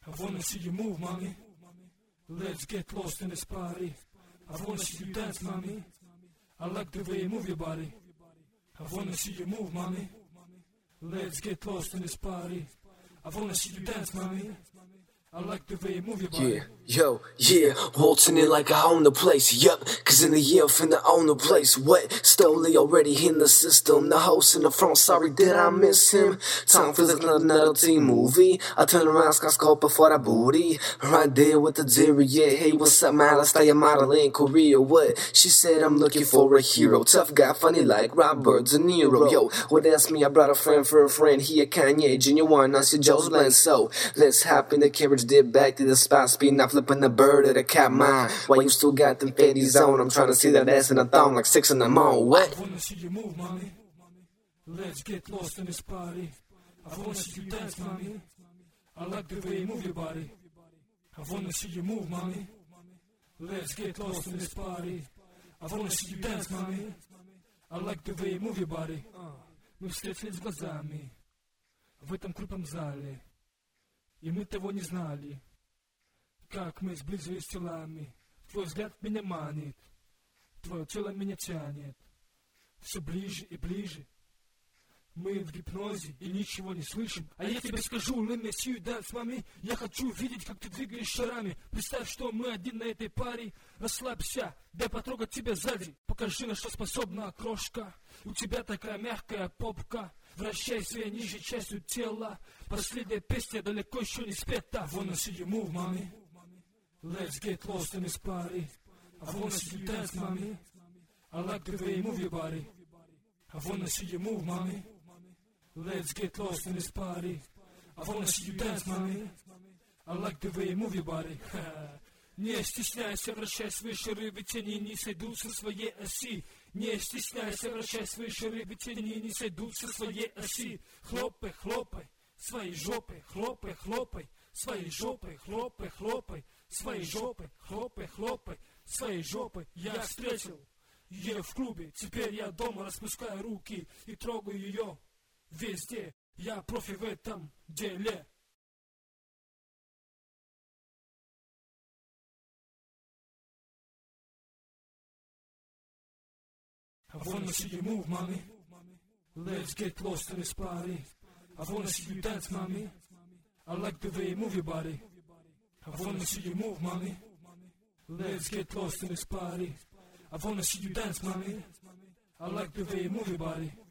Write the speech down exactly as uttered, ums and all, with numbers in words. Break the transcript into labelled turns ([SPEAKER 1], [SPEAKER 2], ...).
[SPEAKER 1] I wanna see you move, mommy. Let's get lost in this party. I wanna see you dance, mommy. I like the way you move your body. I wanna see you move, mommy. Let's get lost in this party. I wanna see you dance, mommy. I like the way you move your body.
[SPEAKER 2] Yeah, yo, yeah, waltzing in like I own the place, yup, cause in the year I'm finna own the place. What? Stoli already in the system, the host in the front, sorry did I miss him? Time feels like another teen movie, I turn around, ska skapa for that booty, right there with the zero, yeah, hey what's up man, I stay a model in Korea, what? She said I'm looking for a hero, tough guy, funny like Robert De Niro, yo, well that's me, I brought a friend for a friend, he a Kanye, Junior One, I see Joe's blend, so let's hop in the carriage, dip back to the spot, speed, not flipping the bird at a cat mine. While you still got them fatties on, I'm trying to see that ass in a thong like six in the morning. What?
[SPEAKER 1] I wanna see you move, mommy. Let's get lost in this party. I wanna see you dance, mommy. I like the way you move your body. I wanna see you move, mommy. Let's get lost in this party. I wanna see you dance, mommy. I like the way you move your body. Мы встретились глазами в этом крупном зале, и мы того не знали. Как мы сблизились телами, твой взгляд меня манит, твое тело меня тянет, все ближе и ближе. Мы в гипнозе и ничего не слышим, а я тебе скажу, let me see you dance, мами. Я хочу видеть, как ты двигаешь шарами. Представь, что мы один на этой паре. Расслабься, дай потрогать тебя сзади. Покажи, на что способна крошка. У тебя такая мягкая попка. Вращайся ниже частью тела. Последняя песня далеко еще не спета. I wanna see you move, mommy. Let's get lost in this party. I wanna see you dance, mommy. I like the way you move your body. I wanna see you move, mommy. Let's get lost in this party. I wanna see you dance, mommy. I like the way you move your body. Не стесняйся, вращай свои шары, ведь они не сойдут со своей оси. Не стесняйся, вращай свои шары, ведь они не сойдут со своей оси. Хлопай, хлопай, своей жопой, хлопай, хлопай, своей жопой, хлопай, хлопай, своей жопой, хлопай, хлопай, своей жопой. Я встретил ее в клубе, теперь я дома распускаю руки и трогаю ее везде. Я профи в этом деле. I wanna see you move, mommy. Let's get lost in this party. I wanna see you dance, mommy. I like the way you move your body. I wanna see you move, mommy. Let's get lost in this party. I wanna see you dance, mommy. I like the way you move your body.